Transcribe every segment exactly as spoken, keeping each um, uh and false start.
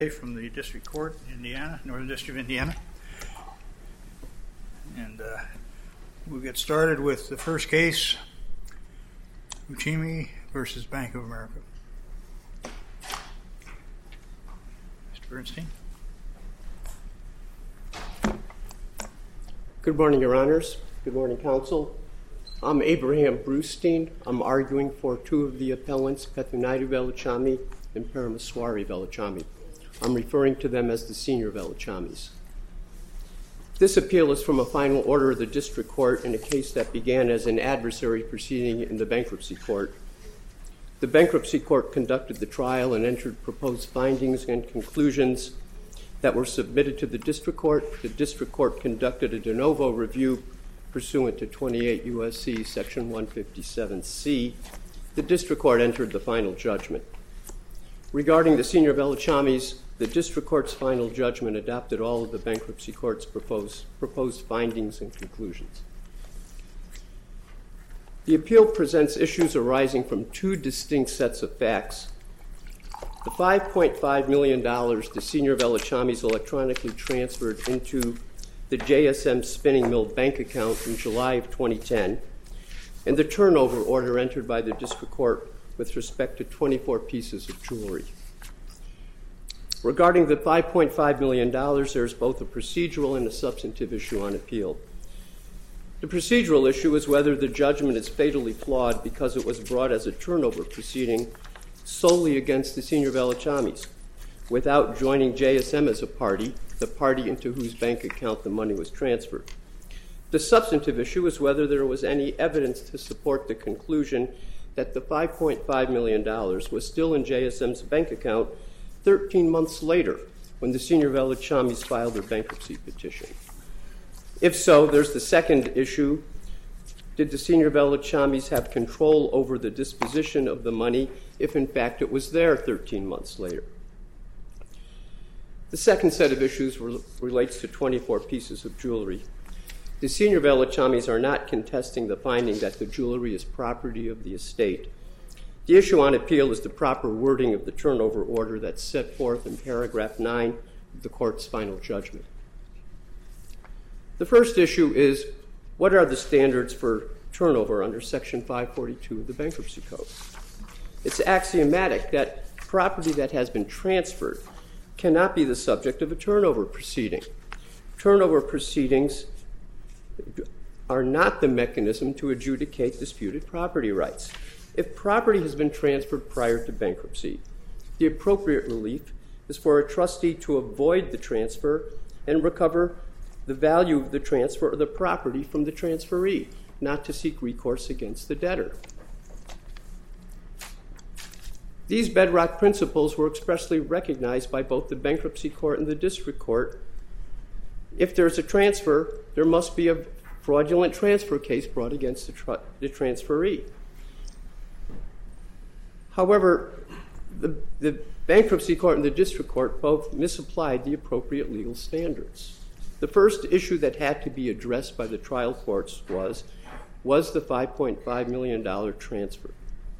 From the District Court, Indiana, Northern District of Indiana. And uh, we'll get started with the first case, Uchimi versus Bank of America. Mister Bernstein. Good morning, Your Honors. Good morning, Counsel. I'm Abraham Brewstein. I'm arguing for two of the appellants, Pethunaidhu Veluchamy and Paramaswari Veluchamy. I'm referring to them as the senior Veluchamis. This appeal is from a final order of the District Court in a case that began as an adversary proceeding in the Bankruptcy Court. The Bankruptcy Court conducted the trial and entered proposed findings and conclusions that were submitted to the District Court. The District Court conducted a de novo review pursuant to twenty-eight U S C Section one fifty-seven C. The District Court entered the final judgment. Regarding the senior Veluchamis, the District Court's final judgment adopted all of the Bankruptcy Court's proposed, proposed findings and conclusions. The appeal presents issues arising from two distinct sets of facts. The five point five million dollars the senior Veluchamis electronically transferred into the J S M Spinning Mill bank account in July of twenty ten, and the turnover order entered by the District Court with respect to twenty-four pieces of jewelry. Regarding the five point five million dollars, there's both a procedural and a substantive issue on appeal. The procedural issue is whether the judgment is fatally flawed because it was brought as a turnover proceeding solely against the senior Veluchamis, without joining J S M as a party, the party into whose bank account the money was transferred. The substantive issue is whether there was any evidence to support the conclusion that the five point five million dollars was still in J S M's bank account thirteen months later when the senior Veluchamis filed their bankruptcy petition. If so, there's the second issue. Did the senior Veluchamis have control over the disposition of the money if in fact it was there thirteen months later? The second set of issues re- relates to twenty-four pieces of jewelry. The senior Veluchamis are not contesting the finding that the jewelry is property of the estate. The issue on appeal is the proper wording of the turnover order that's set forth in paragraph nine of the court's final judgment. The first issue is, what are the standards for turnover under Section five forty-two of the Bankruptcy Code? It's axiomatic that property that has been transferred cannot be the subject of a turnover proceeding. Turnover proceedings are not the mechanism to adjudicate disputed property rights. If property has been transferred prior to bankruptcy, the appropriate relief is for a trustee to avoid the transfer and recover the value of the transfer or the property from the transferee, not to seek recourse against the debtor. These bedrock principles were expressly recognized by both the Bankruptcy Court and the District Court. If there's a transfer, there must be a fraudulent transfer case brought against the, tr- the transferee. However, the, the Bankruptcy Court and the District Court both misapplied the appropriate legal standards. The first issue that had to be addressed by the trial courts was, was the five point five million dollars transfer.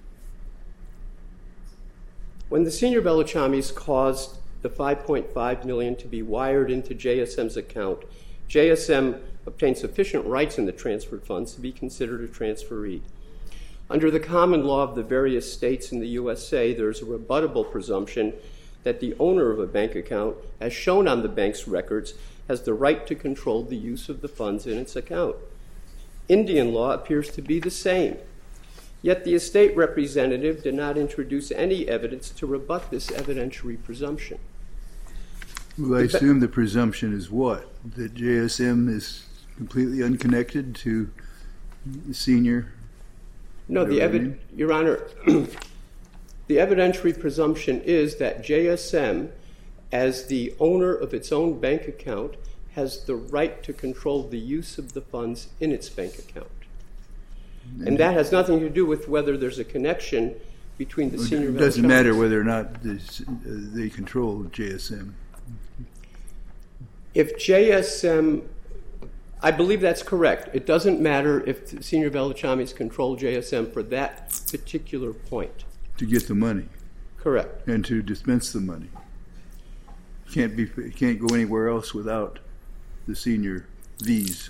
When the senior Veluchamis caused the five point five million dollars to be wired into J S M's account, J S M obtained sufficient rights in the transferred funds to be considered a transferee. Under the common law of the various states in the U S A, there is a rebuttable presumption that the owner of a bank account, as shown on the bank's records, has the right to control the use of the funds in its account. Indian law appears to be the same. Yet the estate representative did not introduce any evidence to rebut this evidentiary presumption. Well, I assume the presumption is what? That J S M is completely unconnected to the senior? No, the evi- Your Honor, the evidentiary presumption is that J S M, as the owner of its own bank account, has the right to control the use of the funds in its bank account. And, and that has nothing to do with whether there's a connection between the senior... It doesn't matter whether or not this, uh, they control J S M. If J S M... I believe that's correct. It doesn't matter if senior Veluchamis control J S M for that particular point. To get the money. Correct. And to dispense the money. can't be it can't go anywhere else without the senior V's.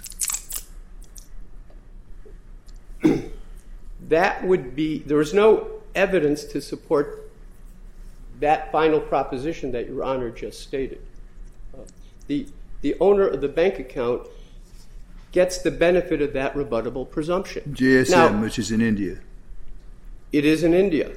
That would be, there is no evidence to support that final proposition that Your Honor just stated. Uh, the, the owner of the bank account gets the benefit of that rebuttable presumption. J S M, now, which is in India. It is in India.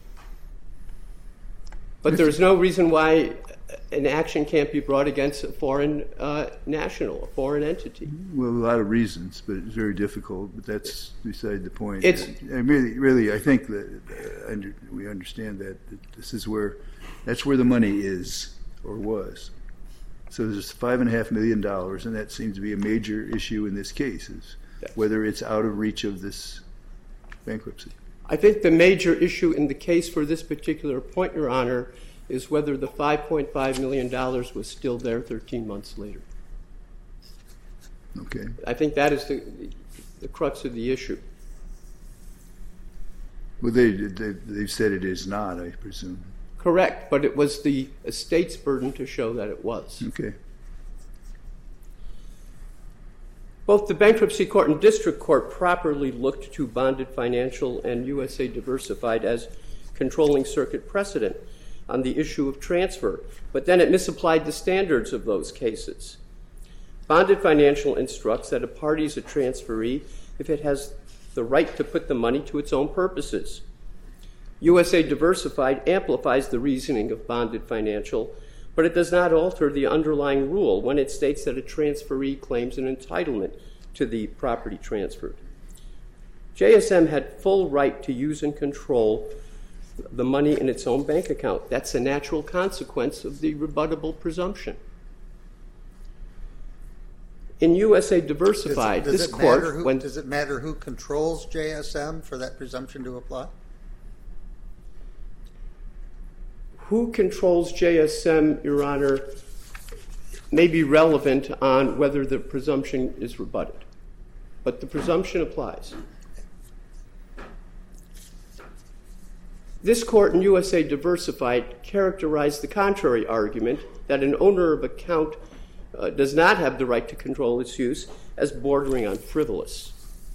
But there's no reason why an action can't be brought against a foreign uh, national, a foreign entity. Well, a lot of reasons, but it's very difficult. But that's beside the point. It's, I really, really, I think that uh, under, we understand that, that this is where, that's where the money is or was. So there's five and a half million dollars, and that seems to be a major issue in this case, is yes. whether it's out of reach of this bankruptcy. I think the major issue in the case for this particular point, Your Honor, is whether the five point five million dollars was still there thirteen months later. Okay. I think that is the, the crux of the issue. Well, they, they, they've said it is not, I presume. Correct, but it was the estate's burden to show that it was. Okay. Both the bankruptcy court and district court properly looked to Bonded Financial and U S A Diversified as controlling circuit precedent on the issue of transfer, but then it misapplied the standards of those cases. Bonded Financial instructs that a party is a transferee if it has the right to put the money to its own purposes. U S A Diversified amplifies the reasoning of Bonded Financial, but it does not alter the underlying rule when it states that a transferee claims an entitlement to the property transferred. J S M had full right to use and control the money in its own bank account. That's a natural consequence of the rebuttable presumption. In U S A Diversified, does it, does this it court... Who, when, does it matter who controls J S M for that presumption to apply? Who controls J S M, Your Honor, may be relevant on whether the presumption is rebutted. But the presumption applies. This court in U S A Diversified characterized the contrary argument that an owner of account uh, does not have the right to control its use as bordering on frivolous.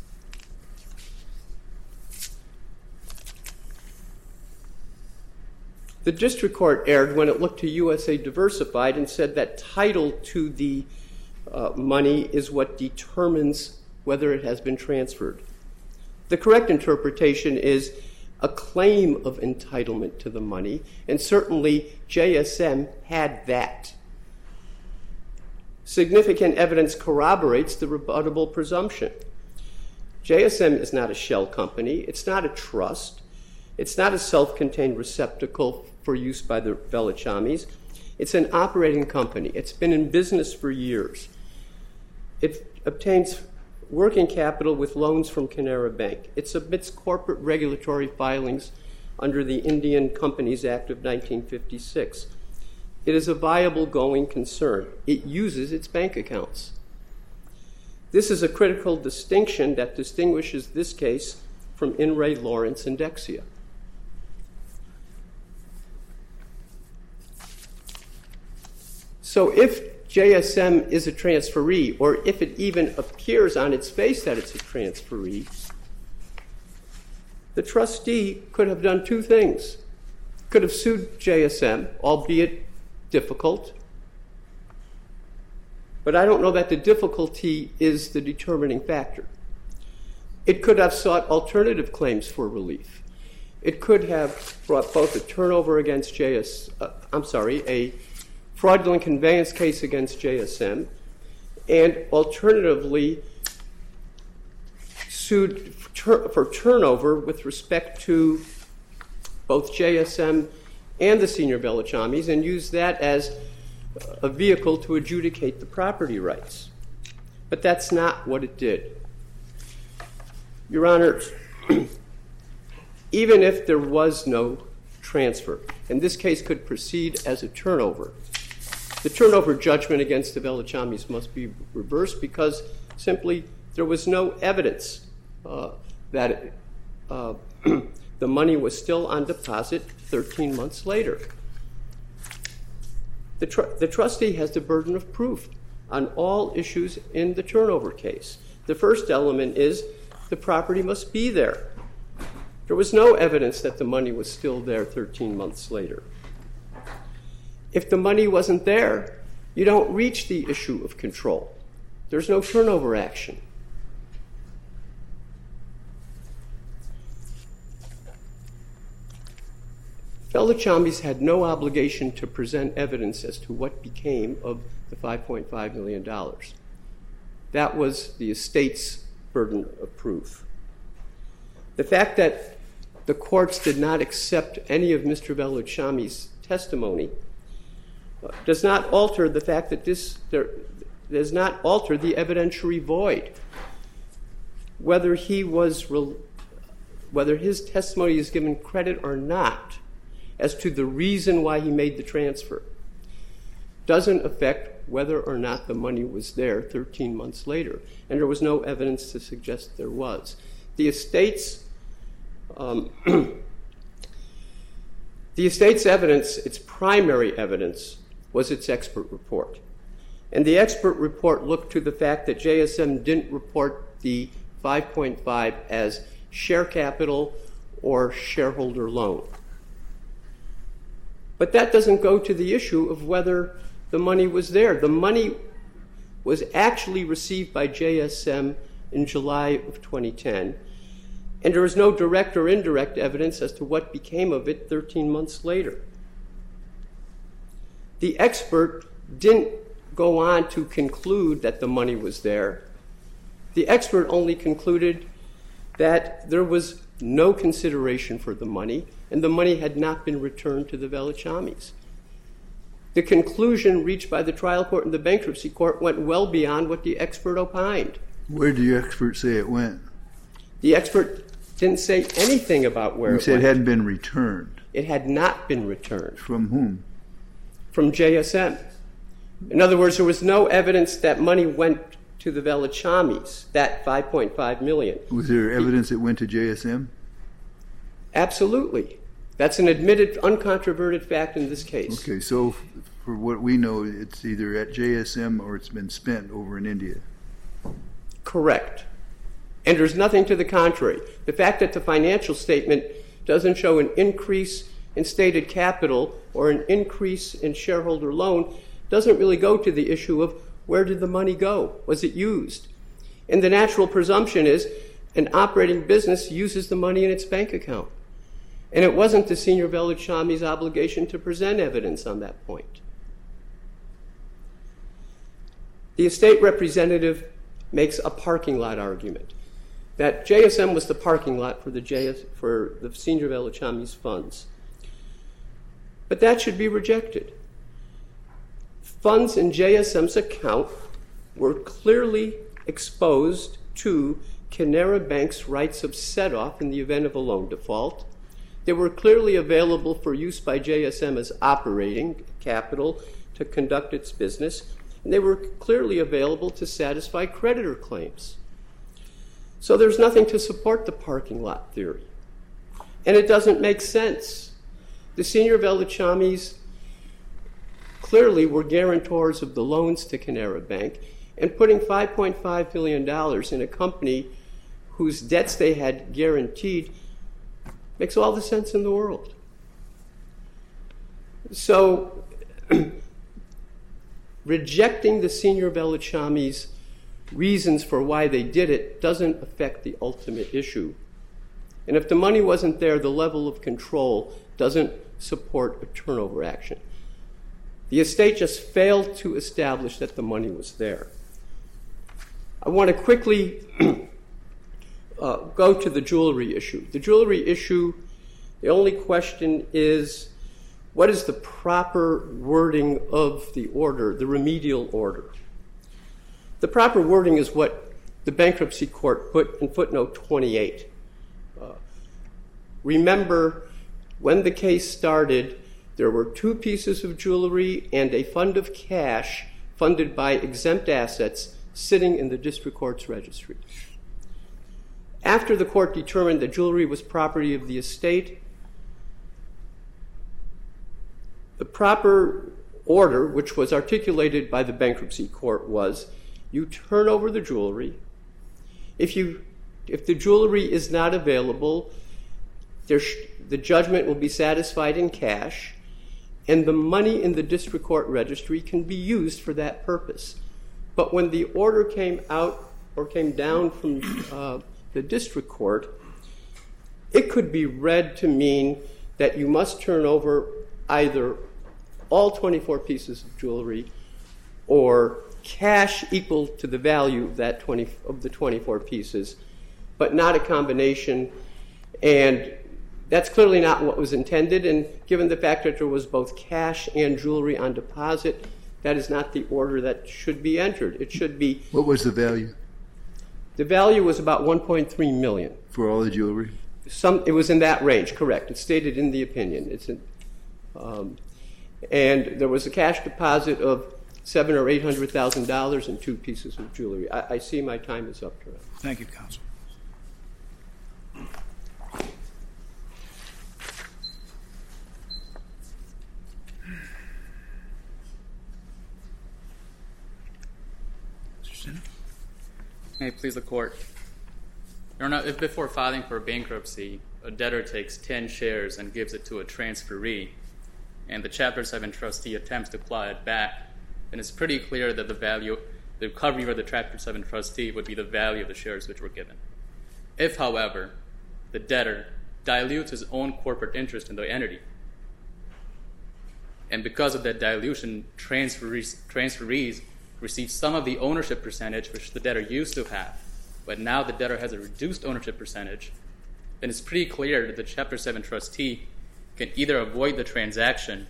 The district court erred when it looked to U S A Diversified and said that title to the uh, money is what determines whether it has been transferred. The correct interpretation is a claim of entitlement to the money, and certainly J S M had that. Significant evidence corroborates the rebuttable presumption. J S M is not a shell company. It's not a trust. It's not a self-contained receptacle for use by the Velachamis. It's an operating company. It's been in business for years. It obtains working capital with loans from Canara Bank. It submits corporate regulatory filings under the Indian Companies Act of nineteen fifty-six. It is a viable going concern. It uses its bank accounts. This is a critical distinction that distinguishes this case from In re Lawrence and Dexia. So if J S M is a transferee, or if it even appears on its face that it's a transferee, the trustee could have done two things. Could have sued J S M, albeit difficult, but I don't know that the difficulty is the determining factor. It could have sought alternative claims for relief. It could have brought both a turnover against J S, uh, I'm sorry, a fraudulent conveyance case against J S M, and alternatively sued for turnover with respect to both J S M and the senior Velachamis, and used that as a vehicle to adjudicate the property rights. But that's not what it did. Your Honor, even if there was no transfer, and this case could proceed as a turnover, the turnover judgment against the Velachamis must be reversed because simply there was no evidence uh, that it, uh, the money was still on deposit thirteen months later. The, tr- the trustee has the burden of proof on all issues in the turnover case. The first element is the property must be there. There was no evidence that the money was still there thirteen months later. If the money wasn't there, you don't reach the issue of control. There's no turnover action. Vellachamis had no obligation to present evidence as to what became of the five point five million dollars. That was the estate's burden of proof. The fact that the courts did not accept any of Mister Vellachamis' testimony does not alter the fact that this there, does not alter the evidentiary void. Whether he was whether his testimony is given credit or not as to the reason why he made the transfer doesn't affect whether or not the money was there thirteen months later. And there was no evidence to suggest there was. The estate's um, the estate's evidence, its primary evidence, was its expert report. And the expert report looked to the fact that J S M didn't report the five point five as share capital or shareholder loan. But that doesn't go to the issue of whether the money was there. The money was actually received by J S M in July of twenty ten, and there was no direct or indirect evidence as to what became of it thirteen months later. The expert didn't go on to conclude that the money was there. The expert only concluded that there was no consideration for the money, and the money had not been returned to the Vellachamis. The conclusion reached by the trial court and the bankruptcy court went well beyond what the expert opined. Where did the expert say it went? The expert didn't say anything about where You it said went. it hadn't been returned. It had not been returned. From whom? From J S M. In other words, there was no evidence that money went to the Vellachamis, that five point five million dollars. Was there evidence it went to J S M? Absolutely. That's an admitted, uncontroverted fact in this case. Okay, so f- for what we know, it's either at J S M or it's been spent over in India. Correct. And there's nothing to the contrary. The fact that the financial statement doesn't show an increase in stated capital or an increase in shareholder loan doesn't really go to the issue of where did the money go? Was it used? And the natural presumption is an operating business uses the money in its bank account. And it wasn't the senior Vellachamis' obligation to present evidence on that point. The estate representative makes a parking lot argument that J S M was the parking lot for the J S, for the senior Vellachamis' funds. But that should be rejected. Funds in J S M's account were clearly exposed to Canara Bank's rights of set-off in the event of a loan default. They were clearly available for use by J S M as operating capital to conduct its business, and they were clearly available to satisfy creditor claims. So there's nothing to support the parking lot theory. And it doesn't make sense. The senior Vellachamis clearly were guarantors of the loans to Canara Bank, and putting five point five million dollars in a company whose debts they had guaranteed makes all the sense in the world. So rejecting the senior Vellachamis' reasons for why they did it doesn't affect the ultimate issue. And if the money wasn't there, the level of control doesn't support a turnover action. The estate just failed to establish that the money was there. I want to quickly uh, go to the jewelry issue. The jewelry issue, the only question is, what is the proper wording of the order, the remedial order? The proper wording is what the bankruptcy court put in footnote twenty-eight. Uh, remember, when the case started, there were two pieces of jewelry and a fund of cash funded by exempt assets sitting in the district court's registry. After the court determined that jewelry was property of the estate, the proper order, which was articulated by the bankruptcy court, was you turn over the jewelry. If you, if the jewelry is not available, there sh- the judgment will be satisfied in cash, and the money in the district court registry can be used for that purpose. But when the order came out or came down from uh, the district court, it could be read to mean that you must turn over either all twenty-four pieces of jewelry or cash equal to the value of that twenty of the twenty-four pieces, but not a combination. And that's clearly not what was intended. And given the fact that there was both cash and jewelry on deposit, that is not the order that should be entered. It should be. What was the value? The value was about one point three million dollars. For all the jewelry? Some, it was in that range, correct. It's stated in the opinion. It's in, um, and there was a cash deposit of seven or eight hundred thousand dollars and two pieces of jewelry. I, I see my time is up. Terrell. Thank you, counsel. Mister Sinner? May it please the court. Your Honor, if before filing for bankruptcy, a debtor takes ten shares and gives it to a transferee, and the Chapter seven trustee attempts to claw it back, then it's pretty clear that the value, the recovery of the Chapter seven trustee would be the value of the shares which were given. If, however, the debtor dilutes his own corporate interest in the entity, and because of that dilution, transferees, transferees receive some of the ownership percentage which the debtor used to have, but now the debtor has a reduced ownership percentage, then it's pretty clear that the Chapter seven trustee can either avoid the transaction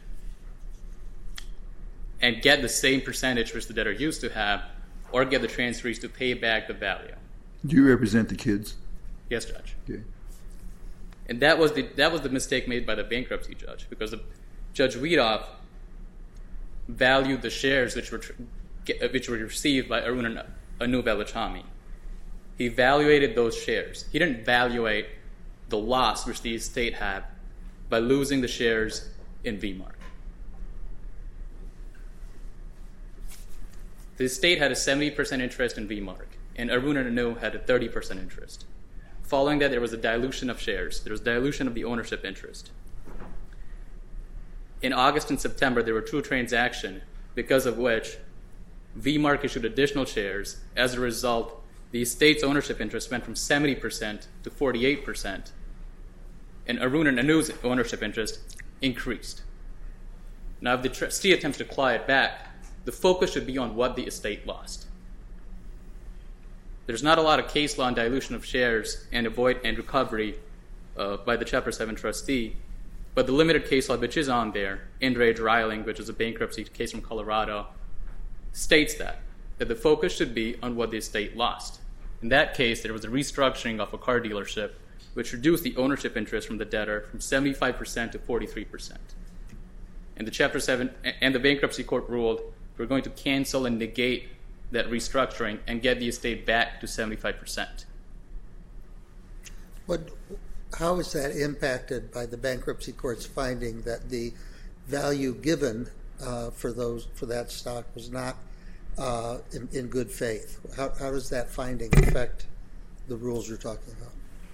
and get the same percentage which the debtor used to have, or get the transferees to pay back the value. Do you represent the kids? Yes, Judge. Okay. And that was the that was the mistake made by the bankruptcy judge, because the, Judge Wiedoff valued the shares which were tr- which were received by Arun Anu Velachamy. He evaluated those shares. He didn't evaluate the loss which the estate had by losing the shares in V-Mark. The estate had a seventy percent interest in V-Mark, and Arun Anu had a thirty percent interest. Following that, there was a dilution of shares. There was dilution of the ownership interest. In August and September, there were two transactions, because of which V-Mark issued additional shares. As a result, the estate's ownership interest went from seventy percent to forty-eight percent, and Arun Anu's ownership interest increased. Now, if the trustee attempts to claw it back, the focus should be on what the estate lost. There's not a lot of case law on dilution of shares and avoid and recovery uh, by the Chapter seven trustee, but the limited case law which is on there, Indre Dreiling, which is a bankruptcy case from Colorado, states that, that the focus should be on what the estate lost. In that case, there was a restructuring of a car dealership which reduced the ownership interest from the debtor from seventy-five percent to forty-three percent. And the Chapter seven and the bankruptcy court ruled we're going to cancel and negate that restructuring and get the estate back to seventy-five percent. What, how is that impacted by the bankruptcy court's finding that the value given uh, for those for that stock was not uh, in, in good faith? How, how does that finding affect the rules you're talking about?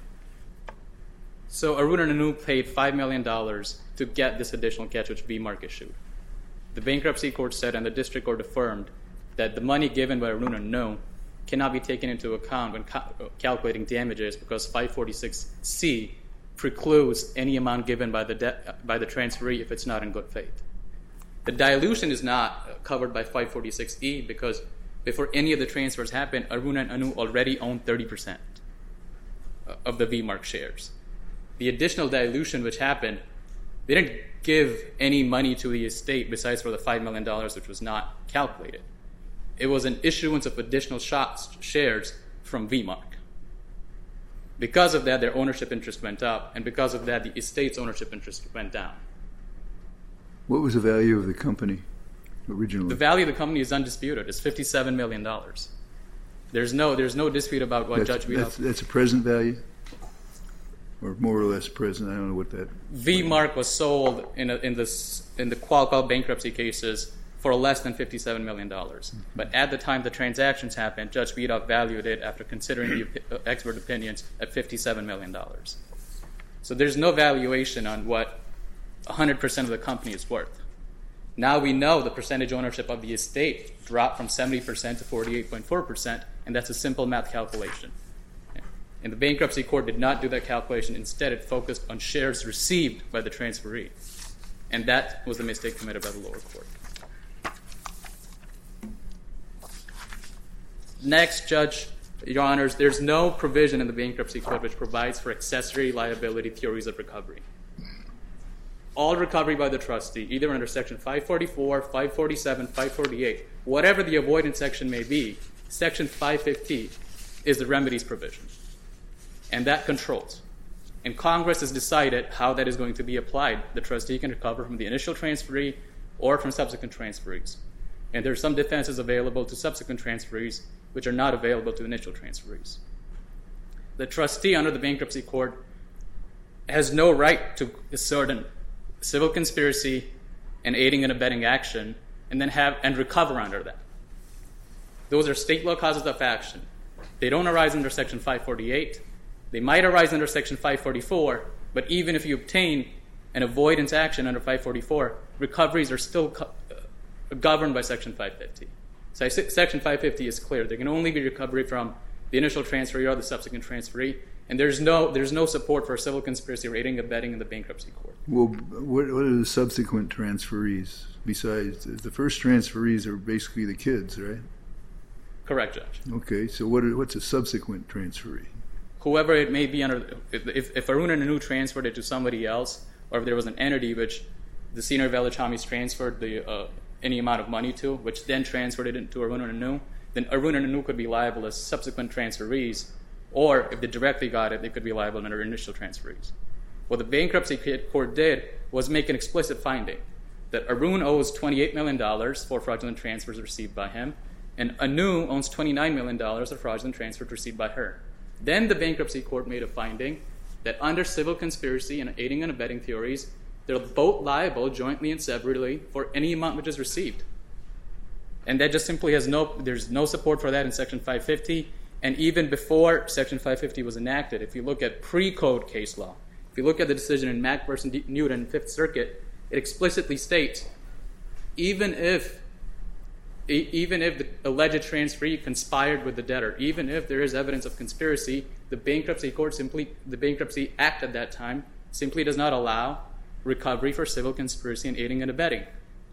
So Arun Anu paid five million dollars to get this additional cash which V-Mark issued. The bankruptcy court said, and the district court affirmed, that the money given by Arun Anu cannot be taken into account when ca- calculating damages because five forty-six C precludes any amount given by the de- by the transferee if it's not in good faith. The dilution is not covered by five forty-six E because before any of the transfers happened, Arun Anu already owned thirty percent of the V-Mark shares. The additional dilution which happened, they didn't give any money to the estate besides for the five million dollars which was not calculated. It was an issuance of additional shots, shares from V-Mark. Because of that, their ownership interest went up, and because of that, the estate's ownership interest went down. What was the value of the company originally? The value of the company is undisputed. It's fifty-seven million dollars. There's no, there's no dispute about what that's, Judge Wiedoff... That's, that's a present value? or more or less present. I don't know what that. V-Mark was sold in a, in this in the Qualcomm bankruptcy cases for less than fifty-seven million dollars. Mm-hmm. But at the time the transactions happened, Judge Wiedoff valued it, after considering the expert opinions, at fifty-seven million dollars. So there's no valuation on what one hundred percent of the company is worth. Now we know the percentage ownership of the estate dropped from seventy percent to forty-eight point four percent, and that's a simple math calculation. And the bankruptcy court did not do that calculation. Instead, it focused on shares received by the transferee. And that was the mistake committed by the lower court. Next, Judge, Your Honors, there's no provision in the bankruptcy code which provides for accessory liability theories of recovery. All recovery by the trustee, either under Section five forty-four, five forty-seven, five forty-eight, whatever the avoidance section may be, Section five fifty is the remedies provision. And that controls. And Congress has decided how that is going to be applied. The trustee can recover from the initial transferee or from subsequent transferees. And there are some defenses available to subsequent transferees which are not available to initial transferees. The trustee under the bankruptcy court has no right to assert a civil conspiracy and aiding and abetting action and then have and recover under that. Those are state law causes of action. They don't arise under Section five forty-eight. They might arise under Section five forty-four, but even if you obtain an avoidance action under five forty-four, recoveries are still co- uh, governed by Section five fifty. So Section five fifty is clear. There can only be recovery from the initial transferee or the subsequent transferee, and there's no there's no support for civil conspiracy or aiding and abetting in the bankruptcy court. Well, what, what are the subsequent transferees? Besides, the first transferees are basically the kids, right? Correct, Judge. Okay, so what are, what's a subsequent transferee? Whoever it may be under, if, if Arun and Anu transferred it to somebody else, or if there was an entity which the senior Velachamis transferred the uh, any amount of money to, which then transferred it into Arun and Anu, then Arun and Anu could be liable as subsequent transferees, or if they directly got it, they could be liable under initial transferees. What the bankruptcy court did was make an explicit finding that Arun owes twenty-eight million dollars for fraudulent transfers received by him, and Anu owns twenty-nine million dollars of fraudulent transfers received by her. Then the bankruptcy court made a finding that under civil conspiracy and aiding and abetting theories, they're both liable jointly and separately for any amount which is received. And that just simply has no, there's no support for that in Section five fifty. And even before Section five fifty was enacted, if you look at pre-code case law, if you look at the decision in Mack versus Newton, Fifth Circuit, it explicitly states, even if Even if the alleged transferee conspired with the debtor, even if there is evidence of conspiracy, the bankruptcy court simply, the Bankruptcy Act at that time simply does not allow recovery for civil conspiracy and aiding and abetting.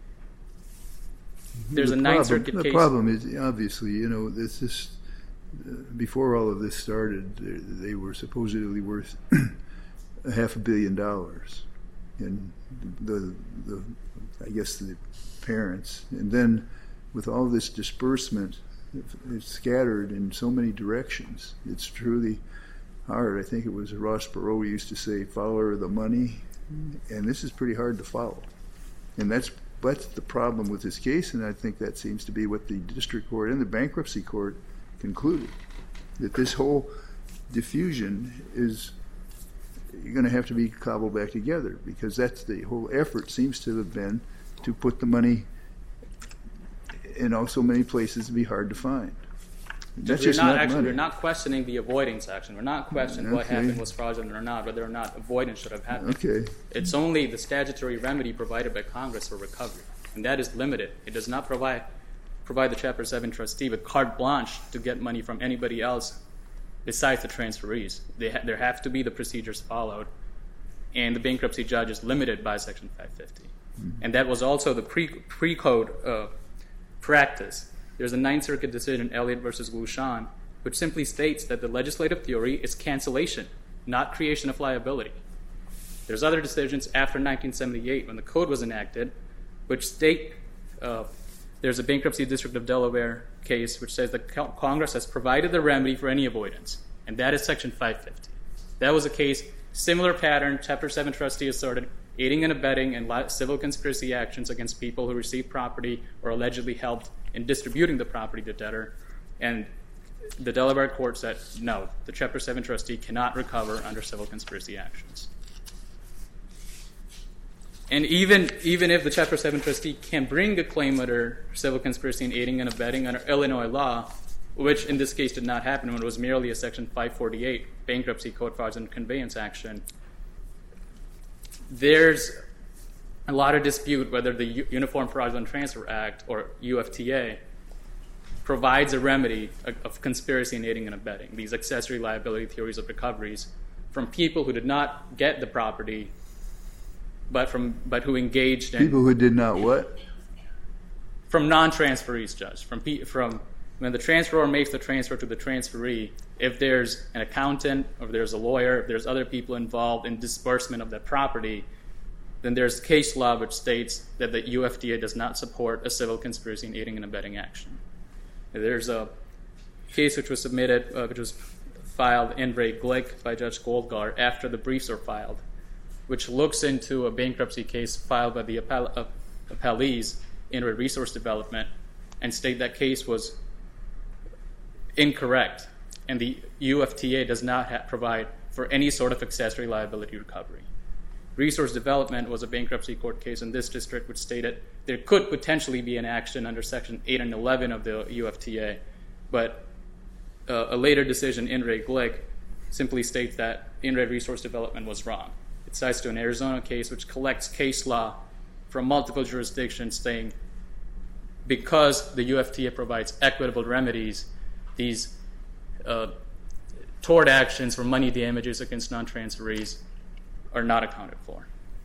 There's the a problem, Ninth Circuit the case. The problem is, obviously, you know, this is, uh, before all of this started, they, they were supposedly worth a half a billion dollars. And the, the, I guess the parents, and then with all this disbursement, it's scattered in so many directions. It's truly hard. I think it was Ross Perot who used to say, follower of the money, and this is pretty hard to follow. And that's that's the problem with this case, and I think that seems to be what the district court and the bankruptcy court concluded, that this whole diffusion is going to have to be cobbled back together, because that's the whole effort seems to have been to put the money in also many places to be hard to find. That's we're just not, not actually, money. we're not questioning the avoidance action. We're not questioning what Okay. happened was fraudulent or not, whether or not avoidance should have happened. Okay. It's only the statutory remedy provided by Congress for recovery, and that is limited. It does not provide provide the Chapter seven trustee with carte blanche to get money from anybody else besides the transferees. They ha- there have to be the procedures followed, and the bankruptcy judge is limited by Section five fifty. Mm-hmm. And that was also the pre, pre-code uh, practice. There's a Ninth Circuit decision, Elliott versus Glushan, which simply states that the legislative theory is cancellation, not creation of liability. There's other decisions after nineteen seventy-eight, when the code was enacted, which state uh, there's a Bankruptcy District of Delaware case which says that Congress has provided the remedy for any avoidance, and that is Section five fifty. That was a case, similar pattern, Chapter seven trustee asserted aiding and abetting and civil conspiracy actions against people who received property or allegedly helped in distributing the property to debtor. And the Delaware court said, no, the Chapter seven trustee cannot recover under civil conspiracy actions. And even even if the Chapter seven trustee can bring a claim under civil conspiracy and aiding and abetting under Illinois law, which in this case did not happen when it was merely a Section five forty-eight bankruptcy code fraudulent conveyance action, there's a lot of dispute whether the U- Uniform Fraudulent Transfer Act, or U F T A, provides a remedy of conspiracy and aiding and abetting, these accessory liability theories of recoveries, from people who did not get the property, but from but who engaged in People who did not what? from non-transferees, Judge, from pe- from when the transferor makes the transfer to the transferee, if there's an accountant, or if there's a lawyer, if there's other people involved in disbursement of that property, then there's case law which states that the U F T A does not support a civil conspiracy and aiding and abetting action. There's a case which was submitted, uh, which was filed in re Glick by Judge Goldgar after the briefs are filed, which looks into a bankruptcy case filed by the appell- uh, appellees in re Resource Development, and state that case was incorrect, and the U F T A does not ha- provide for any sort of accessory liability recovery. Resource Development was a bankruptcy court case in this district which stated there could potentially be an action under Section eight and eleven of the U F T A, but uh, a later decision, in re Glick, simply states that in re Resource Development was wrong. It cites to an Arizona case which collects case law from multiple jurisdictions saying because the U F T A provides equitable remedies, these uh, tort actions for money damages against non-transferees are not accounted for.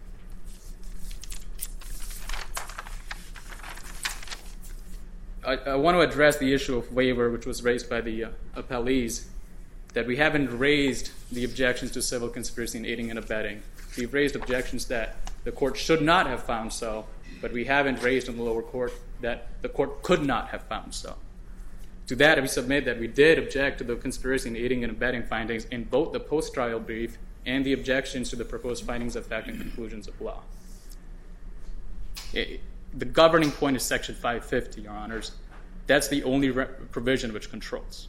I, I want to address the issue of waiver, which was raised by the uh, appellees, that we haven't raised the objections to civil conspiracy and aiding and abetting. We've raised objections that the court should not have found so, but we haven't raised in the lower court that the court could not have found so. To that, we submit that we did object to the conspiracy and aiding and abetting findings in both the post-trial brief and the objections to the proposed findings of fact and conclusions of law. It, the governing point is Section five fifty, Your Honors. That's the only re- provision which controls.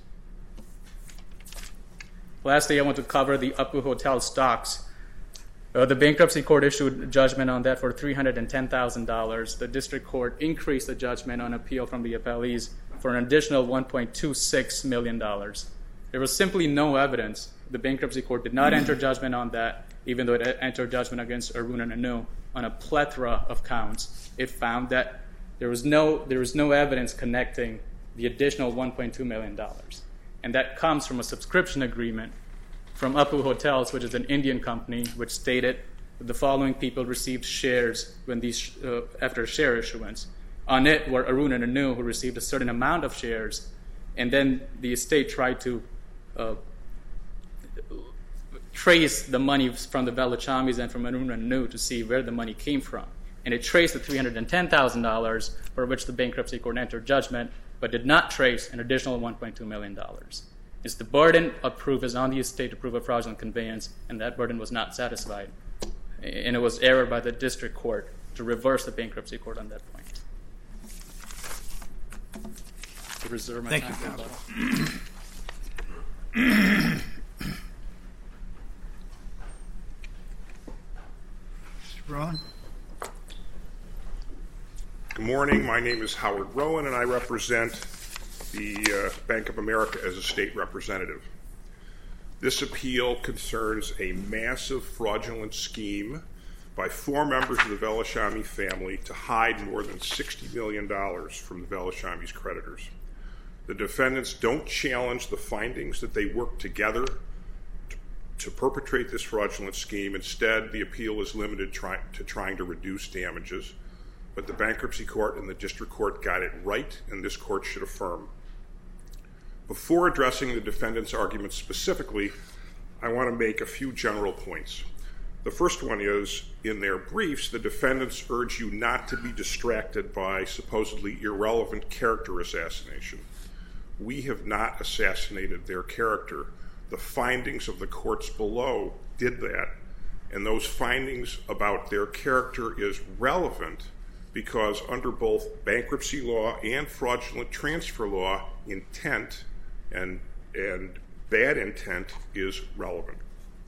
Lastly, I want to cover the Apu Hotel stocks. Uh, the bankruptcy court issued a judgment on that for three hundred ten thousand dollars. The district court increased the judgment on appeal from the appellees for an additional one point two six million dollars. There was simply no evidence. The bankruptcy court did not enter judgment on that, even though it entered judgment against Arun and Anu on a plethora of counts. It found that there was no there was no evidence connecting the additional one point two million dollars. And that comes from a subscription agreement from Apu Hotels, which is an Indian company, which stated that the following people received shares when these uh, after share issuance. On it were Arun and Anu, who received a certain amount of shares, and then the estate tried to uh, trace the money from the Velachamis and from Arun and Anu to see where the money came from. And it traced the three hundred ten thousand dollars for which the bankruptcy court entered judgment, but did not trace an additional one point two million dollars. It's the burden of proof is on the estate to prove a fraudulent conveyance, and that burden was not satisfied. And it was error by the district court to reverse the bankruptcy court on that point. To reserve my Thank time you, for counsel. rebuttal. Mister Braun? Good morning. My name is Howard Rowan, and I represent the uh, Bank of America as a state representative. This appeal concerns a massive fraudulent scheme by four members of the Velashami family to hide more than sixty million dollars from the Velashami's creditors. The defendants don't challenge the findings that they worked together to, to perpetrate this fraudulent scheme. Instead, the appeal is limited try, to trying to reduce damages. But the bankruptcy court and the district court got it right, and this court should affirm. Before addressing the defendant's arguments specifically, I want to make a few general points. The first one is, in their briefs, the defendants urge you not to be distracted by supposedly irrelevant character assassination. We have not assassinated their character. The findings of the courts below did that, and those findings about their character is relevant because under both bankruptcy law and fraudulent transfer law, intent and, and bad intent is relevant.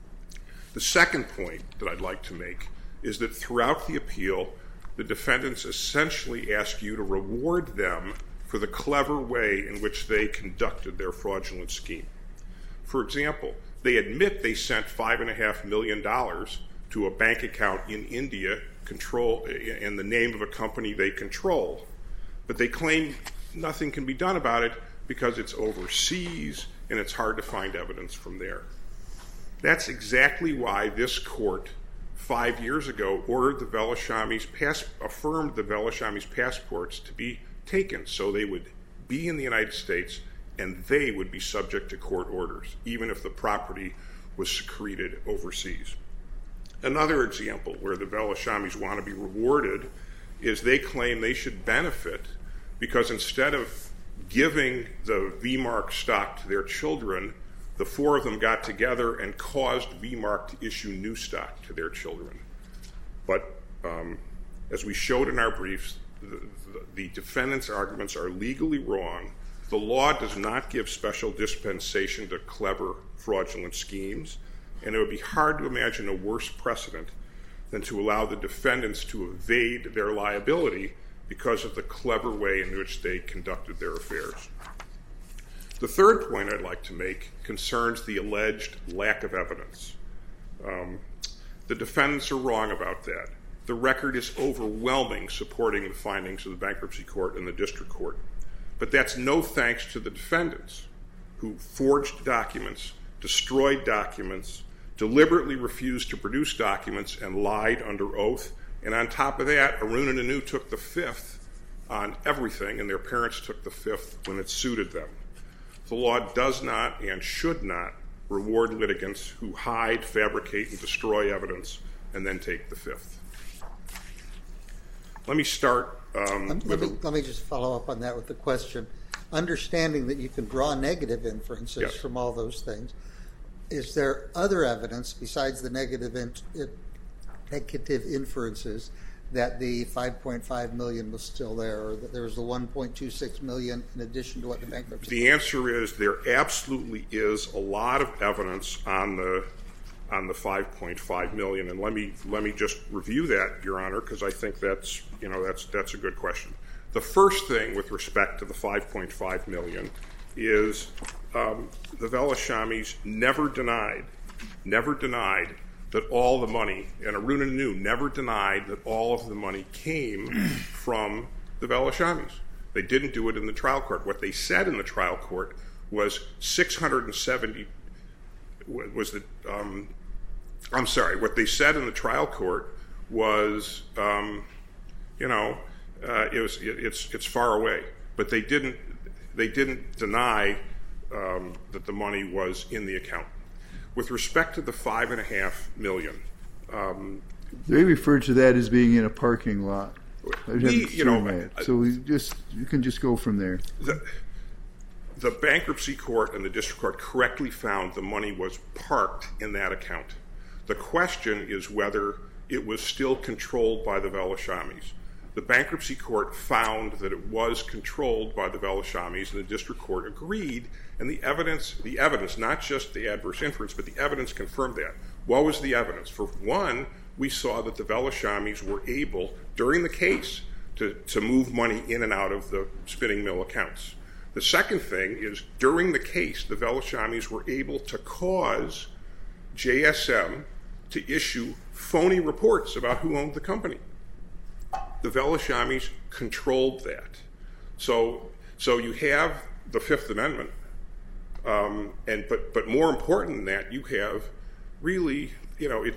The second point that I'd like to make is that throughout the appeal, the defendants essentially ask you to reward them for the clever way in which they conducted their fraudulent scheme. For example, they admit they sent five and a half million dollars to a bank account in India control in the name of a company they control, but they claim nothing can be done about it because it's overseas and it's hard to find evidence from there. That's exactly why this court five years ago ordered the Velashamys, pass, affirmed the Velashamys passports to be taken so they would be in the United States and they would be subject to court orders, even if the property was secreted overseas. Another example where the Velashamys want to be rewarded is they claim they should benefit because instead of giving the V-Mark stock to their children, the four of them got together and caused V-Mark to issue new stock to their children. But um, as we showed in our briefs, the, the, the defendants' arguments are legally wrong. The law does not give special dispensation to clever, fraudulent schemes, and it would be hard to imagine a worse precedent than to allow the defendants to evade their liability because of the clever way in which they conducted their affairs. The third point I'd like to make concerns the alleged lack of evidence. Um, the defendants are wrong about that. The record is overwhelming supporting the findings of the bankruptcy court and the district court. But that's no thanks to the defendants who forged documents, destroyed documents, deliberately refused to produce documents, and lied under oath. And on top of that, Arun and Anu took the fifth on everything, and their parents took the fifth when it suited them. The law does not and should not reward litigants who hide, fabricate, and destroy evidence and then take the fifth. Let me start um, let, with let, me, a, let me just follow up on that with the question. Understanding that you can draw negative inferences yes. from all those things, is there other evidence besides the negative, in, it, negative inferences that the five point five million dollars was still there, or that there was the one point two six million dollars in addition to what the bankruptcy? The answer is there absolutely is a lot of evidence on the on the five point five million dollars, and let me let me just review that, Your Honor, because I think that's you know that's that's a good question. The first thing with respect to the five point five million dollars is um, the Velashamys never denied, never denied that all the money, and Arun and Anu never denied that all of the money came from the Velashamys. They didn't do it in the trial court. What they said in the trial court was six hundred seventy, was the, um, I'm sorry, what they said in the trial court was, um, you know, uh, it was, it, it's, it's far away. But they didn't, they didn't deny um, that the money was in the account. With respect to the five and a half million, um, they referred to that as being in a parking lot. We, you know, that. So we just you can just go from there. The, the bankruptcy court and the district court correctly found the money was parked in that account. The question is whether it was still controlled by the Velashamys. The bankruptcy court found that it was controlled by the Velashamys, and the district court agreed. And the evidence, the evidence, not just the adverse inference, but the evidence confirmed that. What was the evidence? For one, we saw that the Velashamys were able, during the case, to, to move money in and out of the spinning mill accounts. The second thing is, during the case, the Velashamys were able to cause J S M to issue phony reports about who owned the company. The Velashamys controlled that. So, so you have the Fifth Amendment, um, and but but more important than that, you have really, you know, it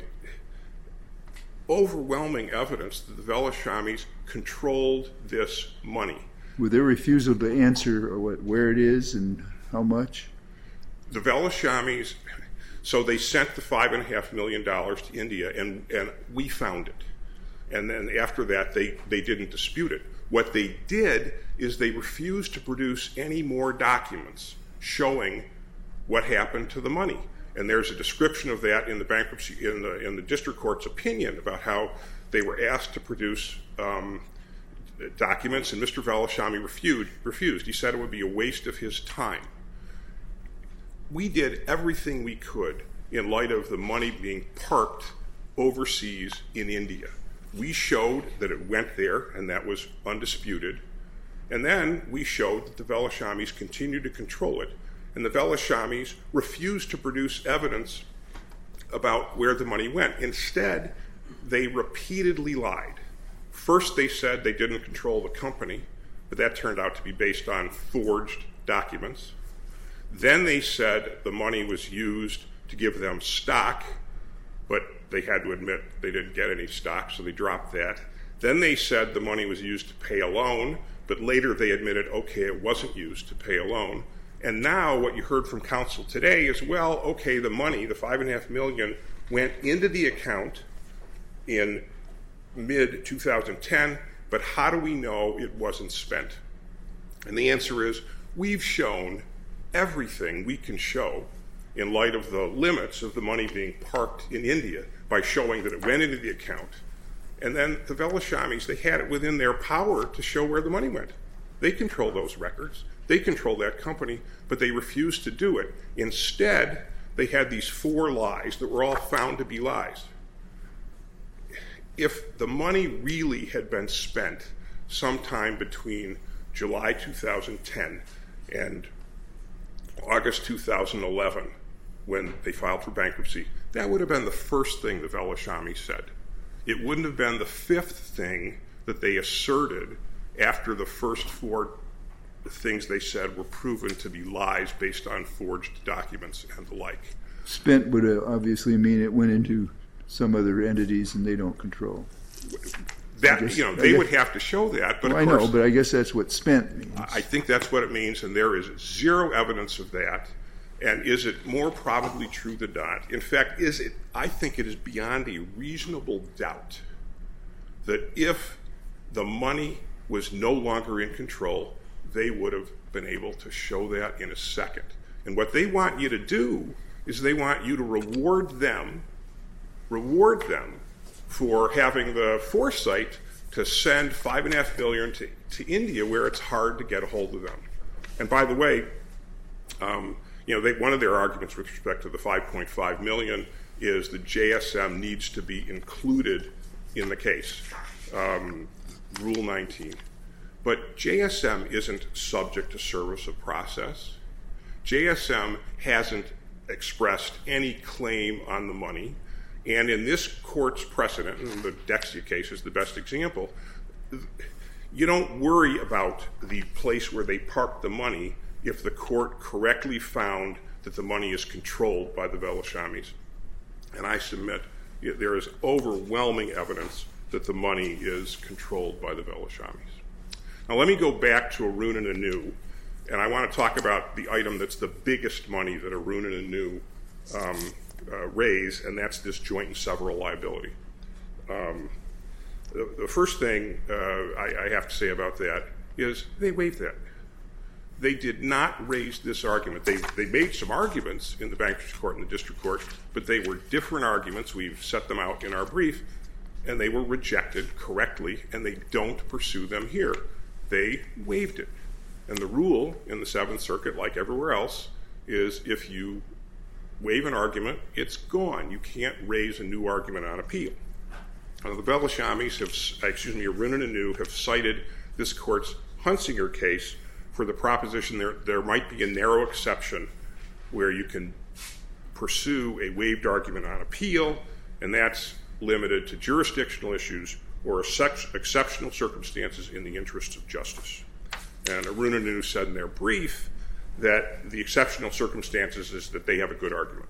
overwhelming evidence that the Velashamys controlled this money. With their refusal to answer what, where it is and how much? The Velashamys, so they sent the five and a half million dollars to India, and, and we found it. And then after that, they, they didn't dispute it. What they did is they refused to produce any more documents showing what happened to the money. And there's a description of that in the bankruptcy, in the in the district court's opinion about how they were asked to produce um, documents, and Mister Velashamy refused. Refused. He said it would be a waste of his time. we did everything we could in light of the money being parked overseas in India. We showed that it went there, and that was undisputed. And then we showed that the Velashamis continued to control it, and the Velashamis refused to produce evidence about where the money went. Instead, they repeatedly lied. First, they said they didn't control the company, but that turned out to be based on forged documents. Then they said the money was used to give them stock, but they had to admit they didn't get any stock, so they dropped that. Then they said the money was used to pay a loan, but later they admitted, okay, it wasn't used to pay a loan. And now what you heard from counsel today is, well, okay, the money, the five and a half million, went into the account in mid twenty ten, but how do we know it wasn't spent? And the answer is, we've shown everything we can show in light of the limits of the money being parked in India by showing that it went into the account. And then the Velashamis, they had it within their power to show where the money went. They control those records. They control that company, but they refused to do it. Instead, they had these four lies that were all found to be lies. If the money really had been spent sometime between July two thousand ten and August two thousand eleven, when they filed for bankruptcy, that would have been the first thing the Velashamis said. It wouldn't have been the fifth thing that they asserted after the first four things they said were proven to be lies based on forged documents and the like. Spent would uh, obviously mean it went into some other entities and they don't control. That, guess, you know, they would have to show that. But well, of I course, know, but I guess that's what spent means. I think that's what it means, and there is zero evidence of that. And is it more probably true than not? In fact, is it? I think it is beyond a reasonable doubt that if the money was no longer in control, they would have been able to show that in a second. And what they want you to do is they want you to reward them, reward them for having the foresight to send five and a half billion to, to India, where it's hard to get a hold of them. And by the way, um, you know, they, one of their arguments with respect to the five point five million is that J S M needs to be included in the case, um, Rule nineteen. But J S M isn't subject to service of process. J S M hasn't expressed any claim on the money. And in this court's precedent, and the Dexia case is the best example, you don't worry about the place where they parked the money if the court correctly found that the money is controlled by the Velashamis. And I submit there is overwhelming evidence that the money is controlled by the Velashamis. Now let me go back to Arun and Anu, and I want to talk about the item that's the biggest money that Arun and Anu um, uh, raise, and that's this joint and several liability. Um, the, the first thing uh, I, I have to say about that is they waived that. They did not raise this argument. They, they made some arguments in the bankruptcy court and the district court, but they were different arguments. We've set them out in our brief, and they were rejected correctly, and they don't pursue them here. They waived it. And the rule in the Seventh Circuit, like everywhere else, is if you waive an argument, it's gone. You can't raise a new argument on appeal. Now, the Velashamis have, excuse me, Arun and Anu have cited this court's Hunsinger case for the proposition there, there might be a narrow exception where you can pursue a waived argument on appeal, and that's limited to jurisdictional issues or exceptional circumstances in the interests of justice. And Arun and Anu said in their brief that the exceptional circumstances is that they have a good argument.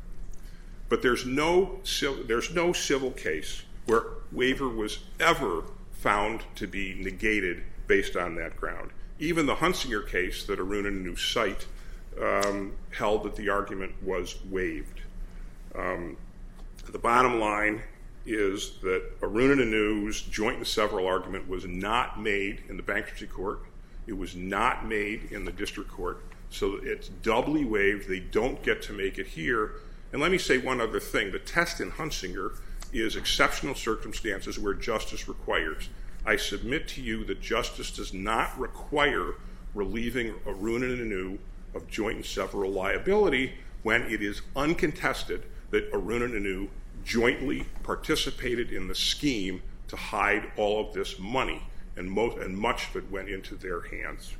But there's no, there's no civil case where waiver was ever found to be negated based on that ground. Even the Hunsinger case that Arun and Anu cite um, held that the argument was waived. Um, the bottom line is that Arun and Anu's joint and several argument was not made in the bankruptcy court. It was not made in the district court. So it's doubly waived. They don't get to make it here. And let me say one other thing. The test in Hunsinger is exceptional circumstances where justice requires. I submit to you that justice does not require relieving Arun and Anu of joint and several liability when it is uncontested that Arun and Anu jointly participated in the scheme to hide all of this money, and, most, and much of it went into their hands.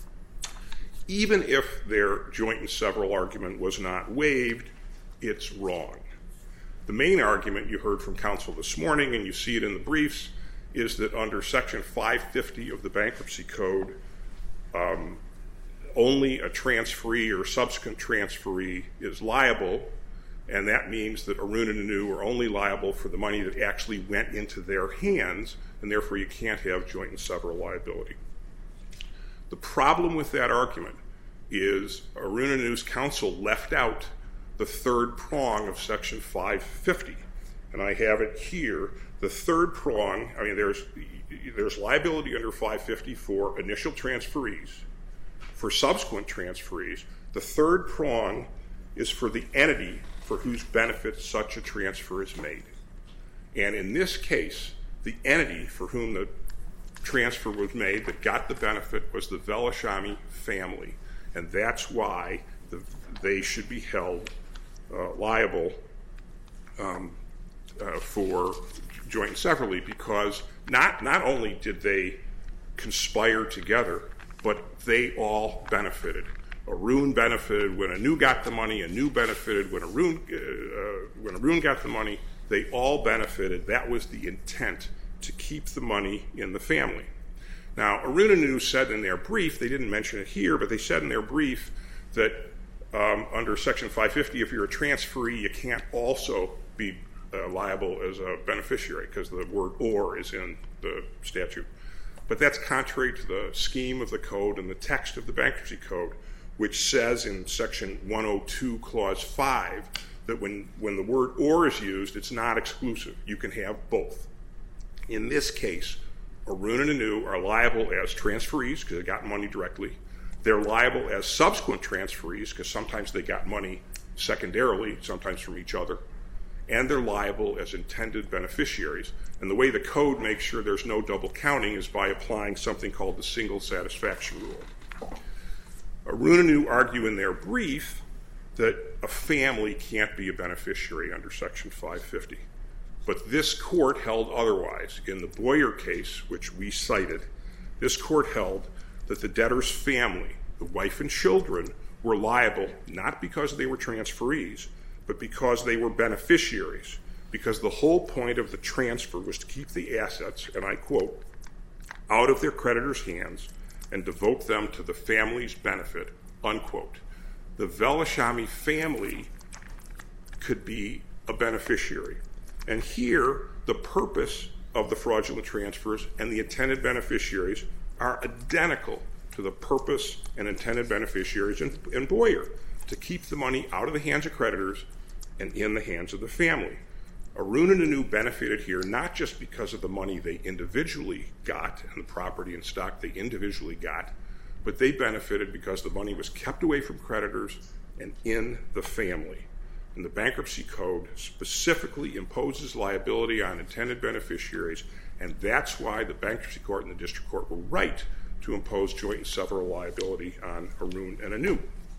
Even if their joint and several argument was not waived, it's wrong. The main argument you heard from counsel this morning, and you see it in the briefs, is that under Section five fifty of the Bankruptcy Code, um, only a transferee or subsequent transferee is liable, and that means that Arun and Anu are only liable for the money that actually went into their hands, and therefore you can't have joint and several liability. The problem with that argument is Arun and Anu's counsel left out the third prong of Section five fifty, and I have it here. The third prong, I mean, there's, there's liability under five fifty for initial transferees. For subsequent transferees, the third prong is for the entity for whose benefit such a transfer is made. And in this case, the entity for whom the transfer was made that got the benefit was the Velashamy family, and that's why the, they should be held uh, liable um, uh, for joint and severally, because not, not only did they conspire together, but they all benefited. Arun benefited when Anu got the money, Anu benefited when Arun, uh, when Arun got the money. They all benefited. That was the intent, to keep the money in the family. Now, Arun and Anu said in their brief, they didn't mention it here, but they said in their brief that um, under Section five fifty, if you're a transferee, you can't also be uh, liable as a beneficiary, because the word or is in the statute. But that's contrary to the scheme of the code and the text of the Bankruptcy Code, which says in Section one oh two, Clause five, that when, when the word or is used, it's not exclusive. You can have both. In this case, Arun and Anu are liable as transferees because they got money directly. They're liable as subsequent transferees because sometimes they got money secondarily, sometimes from each other. And they're liable as intended beneficiaries. And the way the code makes sure there's no double counting is by applying something called the single satisfaction rule. Arun and Anu argue in their brief that a family can't be a beneficiary under Section five fifty. But this court held otherwise. In the Boyer case, which we cited, this court held that the debtor's family, the wife and children, were liable not because they were transferees, but because they were beneficiaries, because the whole point of the transfer was to keep the assets, and I quote, out of their creditors' hands and devote them to the family's benefit, unquote. The Velashamy family could be a beneficiary. And here, the purpose of the fraudulent transfers and the intended beneficiaries are identical to the purpose and intended beneficiaries in, in Boyer, to keep the money out of the hands of creditors and in the hands of the family. Arun and Anu benefited here not just because of the money they individually got and the property and stock they individually got, but they benefited because the money was kept away from creditors and in the family. And the Bankruptcy Code specifically imposes liability on intended beneficiaries, and that's why the Bankruptcy Court and the District Court were right to impose joint and several liability on Arun and Anu.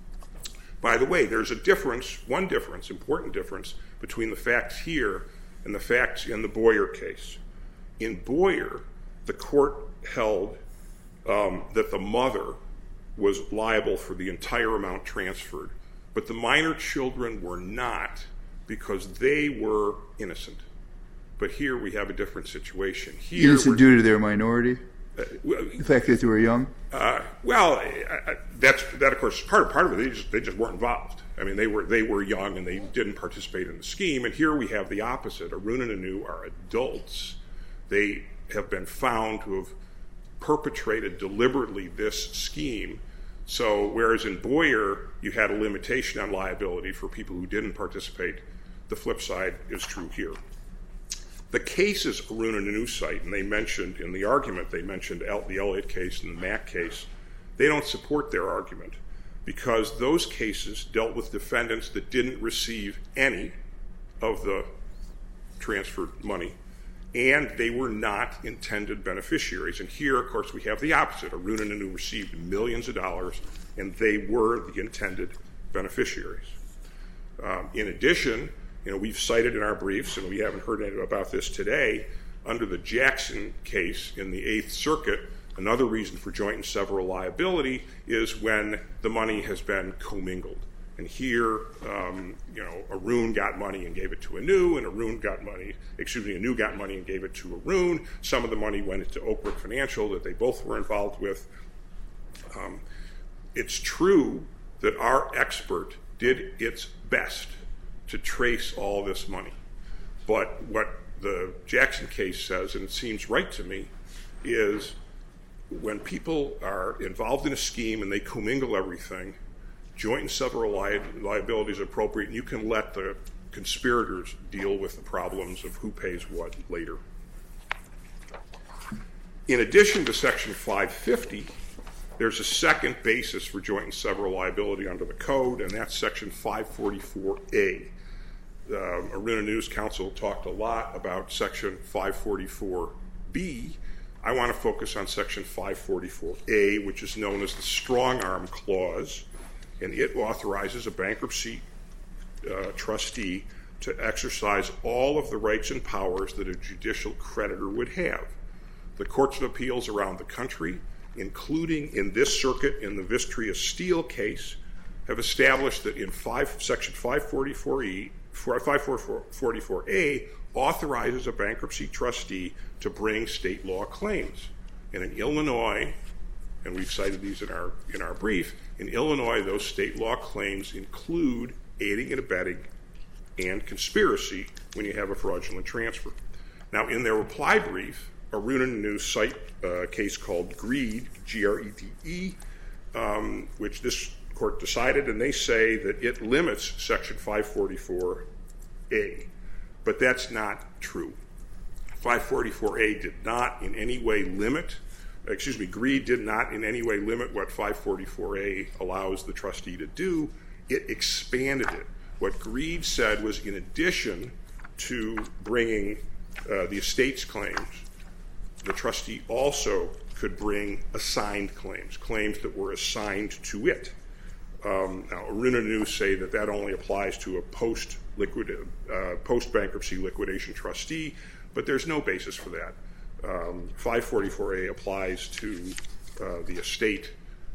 By the way, there's a difference, one difference, important difference, between the facts here and the facts in the Boyer case. In Boyer, the court held um, that the mother was liable for the entire amount transferred, but the minor children were not because they were innocent. But here we have a different situation. Here innocent due to their minority? Uh, well, the fact that they were young? Uh, well, I, I, that's that of course is part of part of it. They just they just weren't involved. I mean, they were they were young and they didn't participate in the scheme. And here we have the opposite. Arun and Anu are adults. They have been found to have perpetrated deliberately this scheme. So whereas in Boyer you had a limitation on liability for people who didn't participate, the flip side is true here. The cases Arun and Anu cite, and they mentioned in the argument, they mentioned the Elliott case and the Mack case, they don't support their argument because those cases dealt with defendants that didn't receive any of the transferred money, and they were not intended beneficiaries. And here, of course, we have the opposite. Arun and Anu received millions of dollars, and they were the intended beneficiaries. Um, in addition, you know, we've cited in our briefs, and we haven't heard anything about this today, under the Jackson case in the Eighth Circuit, another reason for joint and several liability is when the money has been commingled. And here, um, you know, Arun got money and gave it to Anu, and Arun got money, excuse me, Anu got money and gave it to Arun. Some of the money went into Oakbrook Financial that they both were involved with. Um, it's true that our expert did its best to trace all this money. But what the Jackson case says, and it seems right to me, is when people are involved in a scheme and they commingle everything, joint and several li- liability is appropriate, and you can let the conspirators deal with the problems of who pays what later. In addition to Section five fifty, there's a second basis for joint and several liability under the code, and that's Section five forty-four A. Uh, Arun Anu's counsel talked a lot about Section five forty-four B. I want to focus on Section five forty-four A, which is known as the strong-arm clause, and it authorizes a bankruptcy uh, trustee to exercise all of the rights and powers that a judicial creditor would have. The courts of appeals around the country, including in this circuit in the Vistria Steel case, have established that in five, Section five forty-four E, five forty-four A authorizes a bankruptcy trustee to bring state law claims. And in Illinois, and we've cited these in our in our brief, in Illinois those state law claims include aiding and abetting and conspiracy when you have a fraudulent transfer. Now, in their reply brief, Arun and Anu cite a case called Greed, G R E D E, um, which this court decided, and they say that it limits Section five forty-four A. But that's not true. five forty-four A did not in any way limit, excuse me, Greed did not in any way limit what five forty-four A allows the trustee to do. It expanded it. What Greed said was, in addition to bringing uh, the estate's claims, the trustee also could bring assigned claims, claims that were assigned to it. Um, now, Arun and Anu say that that only applies to a post liquid, uh, post-bankruptcy liquidation trustee, but there's no basis for that. Um, five forty-four A applies to uh, the estate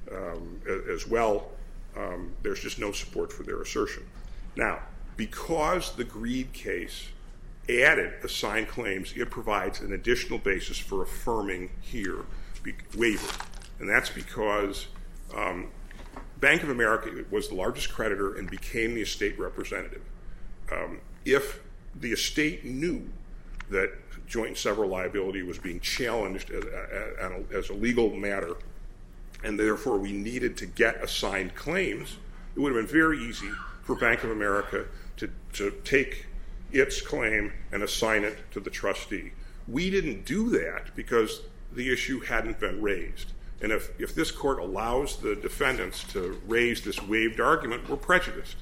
um, as well. Um, there's just no support for their assertion. Now, because the Greed case added assigned claims, it provides an additional basis for affirming here be, waiver, and that's because um, Bank of America was the largest creditor and became the estate representative. Um, if the estate knew that joint and several liability was being challenged as a, as a legal matter, and therefore we needed to get assigned claims, it would have been very easy for Bank of America to, to take its claim and assign it to the trustee. We didn't do that because the issue hadn't been raised. And if, if this court allows the defendants to raise this waived argument, we're prejudiced.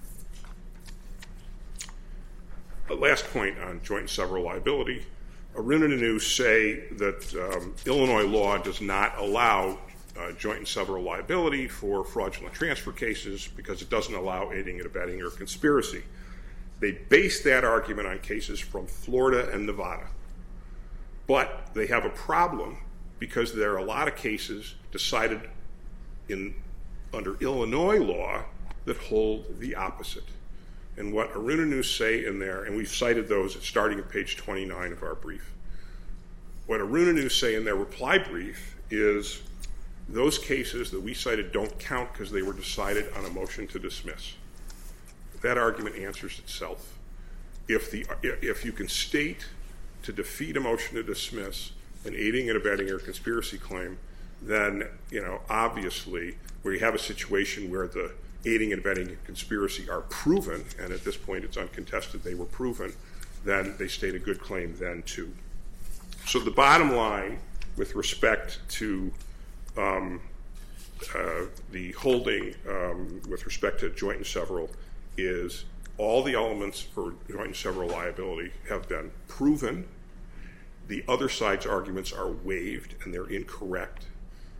The last point on joint and several liability, Arun and Anu say that um, Illinois law does not allow uh, joint and several liability for fraudulent transfer cases because it doesn't allow aiding and abetting or conspiracy. They base that argument on cases from Florida and Nevada. But they have a problem because there are a lot of cases decided in under Illinois law that hold the opposite. And what Arun and Anu say in there, and we've cited those starting at page twenty-nine of our brief, what Arun and Anu say in their reply brief is those cases that we cited don't count because they were decided on a motion to dismiss. That argument answers itself. If the if you can state to defeat a motion to dismiss an aiding and abetting or conspiracy claim, then, you know, obviously where you have a situation where the aiding and abetting and conspiracy are proven, and at this point it's uncontested they were proven, then they state a good claim then too. So the bottom line with respect to um, uh, the holding um, with respect to joint and several is all the elements for joint and several liability have been proven. The other side's arguments are waived and they're incorrect.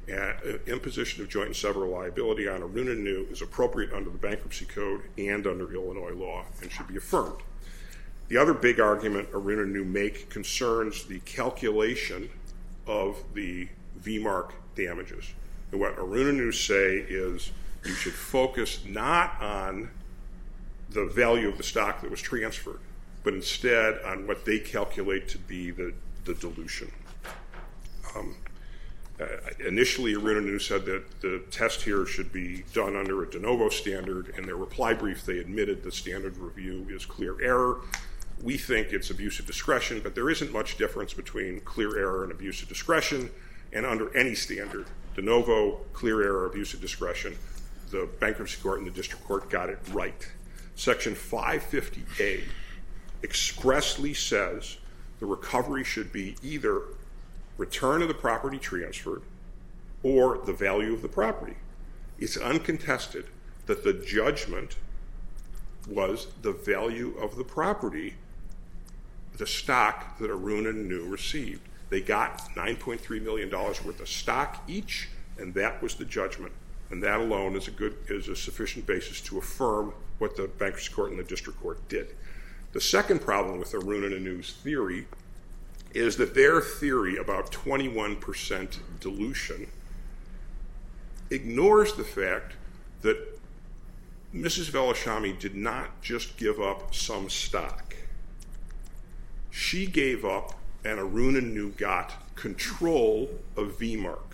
and imposition of joint and several liability on Aruna New is appropriate under the Bankruptcy Code and under Illinois law and should be affirmed. The other big argument Aruna New make concerns the calculation of the V-Mark damages. And what Aruna New say is you should focus not on the value of the stock that was transferred, but instead on what they calculate to be the, the dilution. Um, uh, initially, Aruna New said that the test here should be done under a de novo standard. In their reply brief, they admitted the standard review is clear error. We think it's abuse of discretion, but there isn't much difference between clear error and abuse of discretion. And under any standard, de novo, clear error, abuse of discretion, the bankruptcy court and the district court got it right. Section five fifty A expressly says the recovery should be either return of the property transferred or the value of the property. It's uncontested that the judgment was the value of the property, the stock that Aruna New received. They got nine point three million dollars worth of stock each, and that was the judgment. And that alone is a good is a sufficient basis to affirm what the bankruptcy court and the district court did. The second problem with Aruna New's theory is that their theory about twenty-one percent dilution ignores the fact that Missus Velashamy did not just give up some stock. She gave up, and Aruna New got, control of V-Mark.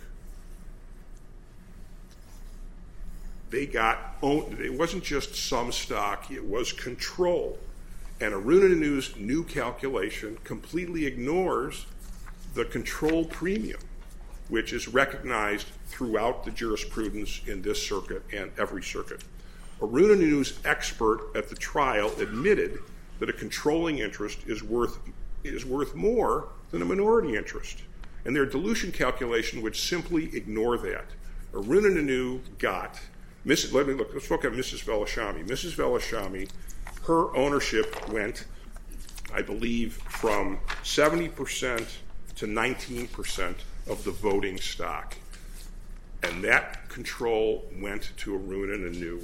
They got, it wasn't just some stock, it was control. And Aruna New's new calculation completely ignores the control premium, which is recognized throughout the jurisprudence in this circuit and every circuit. Aruna New's expert at the trial admitted that a controlling interest is worth, is worth more than a minority interest. And their dilution calculation would simply ignore that. Aruna New got, Miss, let me look, let's look at Missus Velashamy. Missus Velashamy, her ownership went, I believe, from seventy percent to nineteen percent of the voting stock. And that control went to Aruna New.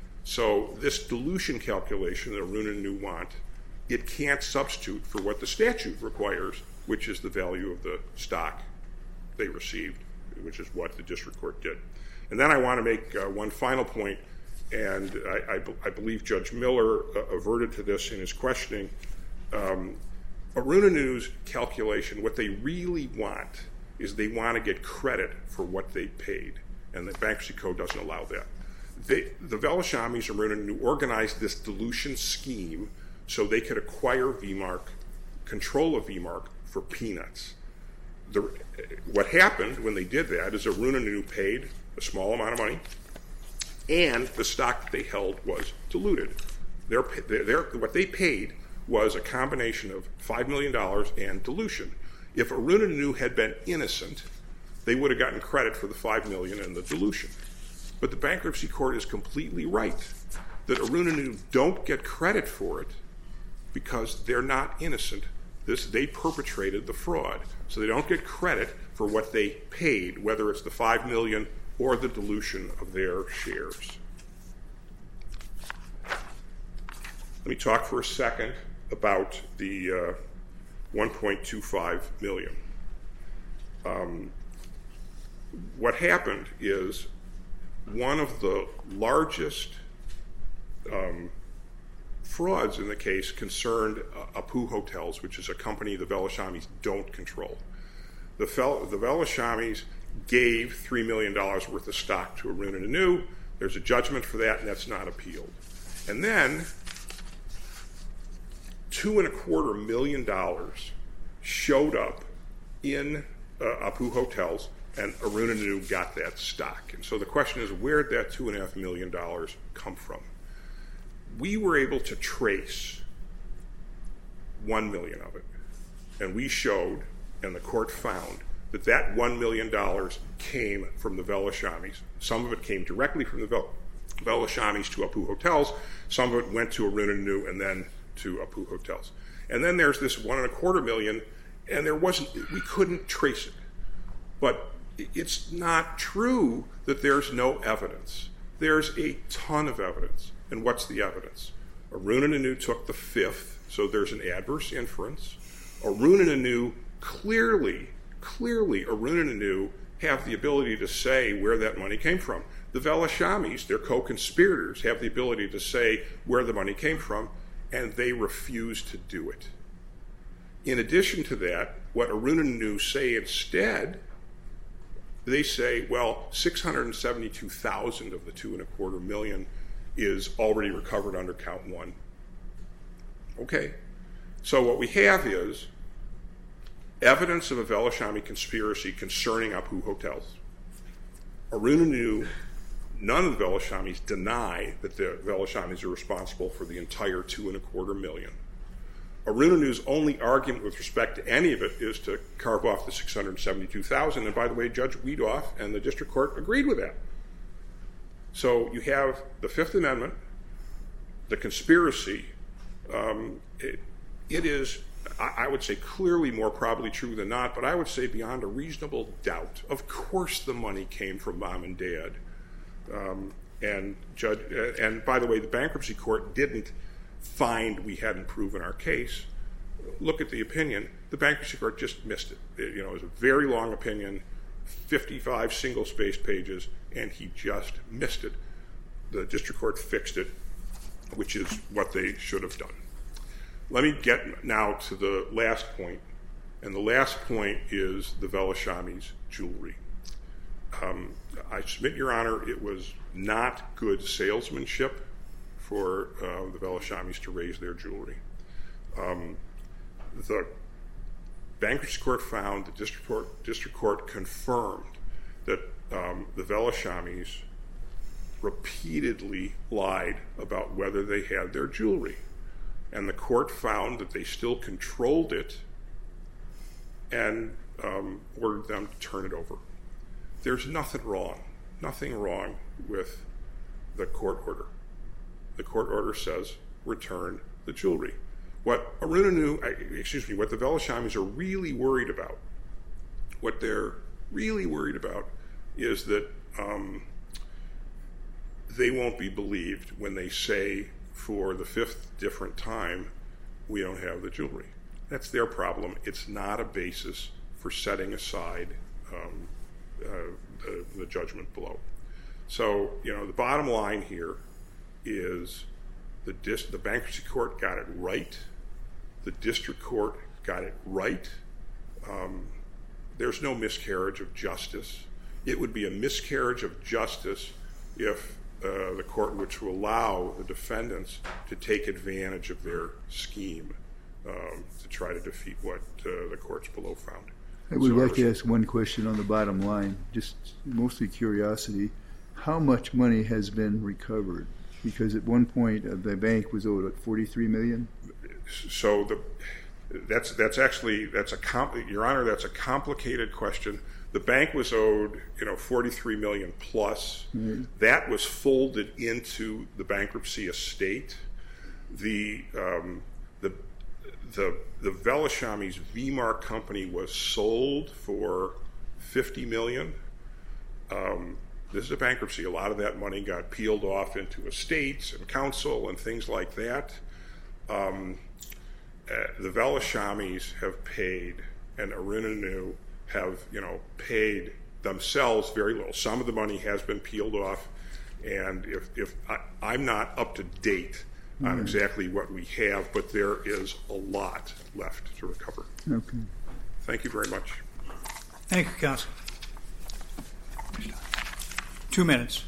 So this dilution calculation that Aruna New want, it can't substitute for what the statute requires, which is the value of the stock they received, which is what the district court did. And then I want to make uh, one final point, and I, I, be, I believe Judge Miller uh, averted to this in his questioning. Um, Aruna New's calculation, what they really want is they want to get credit for what they paid, and the Bankruptcy Code doesn't allow that. They, the Velashamys, Aruna New, organized this dilution scheme so they could acquire V-Mark, control of V-Mark, for peanuts. The, what happened when they did that is Aruna New paid a small amount of money, and the stock that they held was diluted. Their, their, what they paid was a combination of five million dollars and dilution. If Aruna New had been innocent, they would have gotten credit for the five million dollars and the dilution. But the bankruptcy court is completely right that Aruna New don't get credit for it because they're not innocent. This, they perpetrated the fraud, so they don't get credit for what they paid, whether it's the five million dollars or the dilution of their shares. Let me talk for a second about the uh, one point two five million dollars. Um, what happened is one of the largest um, frauds in the case concerned uh, Apu Hotels, which is a company the Velashamys don't control. The, fel- the Velashamys gave three million dollars worth of stock to Aruna New. There's a judgment for that, and that's not appealed. And then two and a quarter million dollars showed up in uh, Apu Hotels, and Aruna New got that stock. And so the question is, where did that two and a half million dollars come from? We were able to trace one million of it, and we showed, and the court found, that that one million dollars came from the Velashamys. Some of it came directly from the Vel- Velashamys to Apu Hotels. Some of it went to Aruna New and then to Apu Hotels. And then there's this one and a quarter million, and there wasn't, we couldn't trace it. But it's not true that there's no evidence. There's a ton of evidence. And what's the evidence? Arun and Anu took the fifth, so there's an adverse inference. Arun and Anu clearly, clearly, Arun and Anu have the ability to say where that money came from. The Velashamis, their co-conspirators, have the ability to say where the money came from, and they refuse to do it. In addition to that, what Arun and Anu say instead, they say, well, six hundred seventy-two thousand of the two and a quarter million is already recovered under count one. Okay. So what we have is evidence of a Velashami conspiracy concerning Apu Hotels. Arun and Anu, none of the Velashamis deny that the Velashamis are responsible for the entire two and a quarter million. Arun and Anu's only argument with respect to any of it is to carve off the six hundred seventy-two thousand, and by the way, Judge Wiedoff and the district court agreed with that. So you have the Fifth Amendment, the conspiracy. Um, it, it is, I, I would say, clearly more probably true than not, but I would say beyond a reasonable doubt. Of course the money came from mom and dad. Um, and, judge, uh, and by the way, the bankruptcy court didn't find we hadn't proven our case. Look at the opinion. The bankruptcy court just missed it. It, you know, it was a very long opinion, fifty-five single-spaced pages, and he just missed it. The district court fixed it, which is what they should have done. Let me get now to the last point, and the last point is the Velashamis' jewelry. Um, I submit, Your Honor, it was not good salesmanship for uh, the Velashamis to raise their jewelry. Um, the bankruptcy court found, the district court, district court confirmed that um, the Velashamis repeatedly lied about whether they had their jewelry. And the court found that they still controlled it and um, ordered them to turn it over. There's nothing wrong, nothing wrong with the court order. The court order says, return the jewelry. What Arun and Anu, excuse me, what the Velashamis are really worried about, what they're really worried about is that um, they won't be believed when they say for the fifth different time, we don't have the jewelry. That's their problem. It's not a basis for setting aside um, uh, the, the judgment below. So, you know, the bottom line here is the, dis- the bankruptcy court got it right. The district court got it right. Um, there's no miscarriage of justice. It would be a miscarriage of justice if uh, the court were to allow the defendants to take advantage of their scheme um, to try to defeat what uh, the courts below found. I would so like to ask one question on the bottom line, just mostly curiosity. How much money has been recovered? Because at one point uh, the bank was owed what, forty-three million dollars? So the, that's that's actually that's a compli- Your Honor, that's a complicated question. The bank was owed, you know, forty-three million dollars plus. Mm-hmm. That was folded into the bankruptcy estate. The um, the the the Velashamis V-Mark company was sold for fifty million dollars. Um, this is a bankruptcy. A lot of that money got peeled off into estates and council and things like that. Um, uh, the Velashamis have paid, and Arun and Anu have, you know, paid themselves very little. Some of the money has been peeled off, and if, if I, I'm not up to date on mm. exactly what we have, but there is a lot left to recover. Okay. Thank you very much. Thank you, counsel. Two minutes.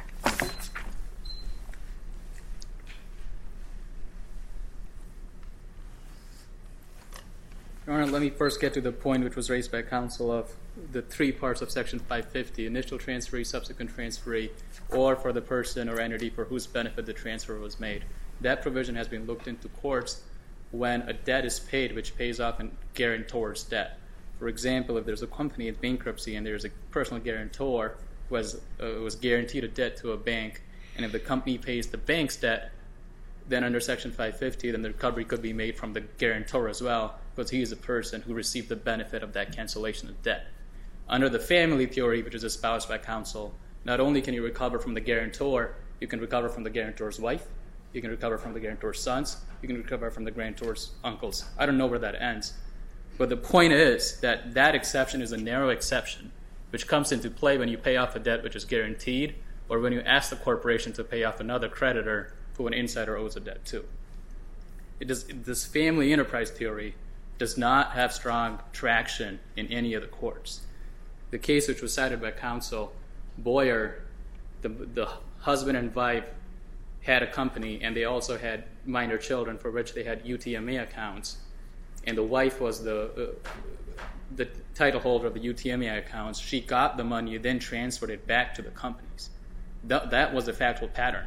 Your Honor, let me first get to the point which was raised by counsel of the three parts of Section five fifty, initial transferee, subsequent transferee, or for the person or entity for whose benefit the transfer was made. That provision has been looked into courts when a debt is paid which pays off a guarantor's debt. For example, if there's a company in bankruptcy and there's a personal guarantor who has, uh, was guaranteed a debt to a bank, and if the company pays the bank's debt, then under Section five fifty, then the recovery could be made from the guarantor as well, because he is a person who received the benefit of that cancellation of debt. Under the family theory, which is espoused by counsel, not only can you recover from the guarantor, you can recover from the guarantor's wife, you can recover from the guarantor's sons, you can recover from the guarantor's uncles. I don't know where that ends. But the point is that that exception is a narrow exception, which comes into play when you pay off a debt which is guaranteed, or when you ask the corporation to pay off another creditor who an insider owes a debt to. It does, this family enterprise theory does not have strong traction in any of the courts. The case which was cited by counsel, Boyer, the, the husband and wife had a company, and they also had minor children for which they had U T M A accounts, and the wife was the uh, the title holder of the U T M A accounts. She got the money, then transferred it back to the companies. Th- that was the factual pattern.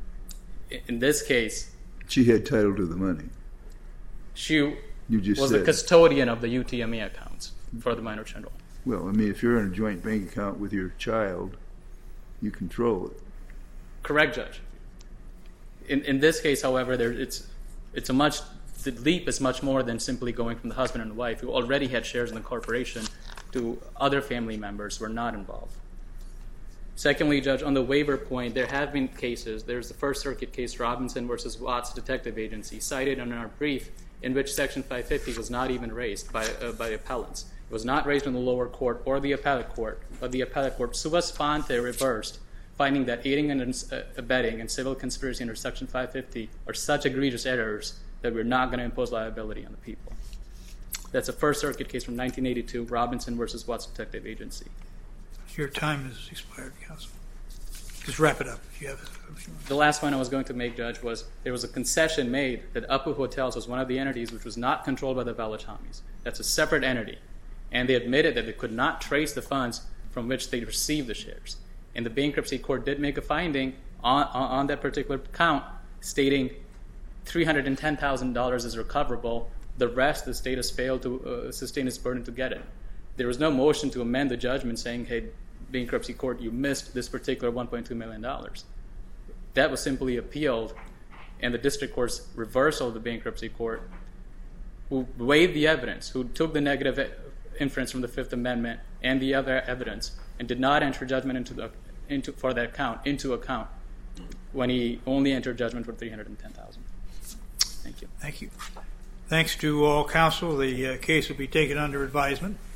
In this case, she had title to the money. She you just was said. the custodian of the U T M A accounts for the minor children. Well, I mean, if you're in a joint bank account with your child, you control it. Correct, Judge. In in this case, however, there, it's it's a much the leap is much more than simply going from the husband and the wife who already had shares in the corporation to other family members who are not involved. Secondly, Judge, on the waiver point, there have been cases. There's the First Circuit case, Robinson versus Watts Detective Agency, cited in our brief, in which Section five fifty was not even raised by uh, by appellants. It was not raised in the lower court or the appellate court, but the appellate court sua sponte reversed, finding that aiding and abetting and civil conspiracy under Section five fifty are such egregious errors that we're not going to impose liability on the people. That's a First Circuit case from nineteen eighty-two, Robinson versus Watts Detective Agency. Your time has expired, counsel. Just wrap it up if you have it. The last point I was going to make, Judge, was there was a concession made that Apu Hotels was one of the entities which was not controlled by the Velachamis. That's a separate entity. And they admitted that they could not trace the funds from which they received the shares. And the bankruptcy court did make a finding on, on, on that particular count stating three hundred ten thousand dollars is recoverable. The rest, the state has failed to uh, sustain its burden to get it. There was no motion to amend the judgment saying, hey, bankruptcy court, you missed this particular one point two million dollars. That was simply appealed, and the district court's reversal of the bankruptcy court, who weighed the evidence, who took the negative inference from the Fifth Amendment and the other evidence, and did not enter judgment into the, into, for that count into account when he only entered judgment for three hundred ten thousand dollars. Thank you. Thank you. Thanks to all counsel. The uh, case will be taken under advisement.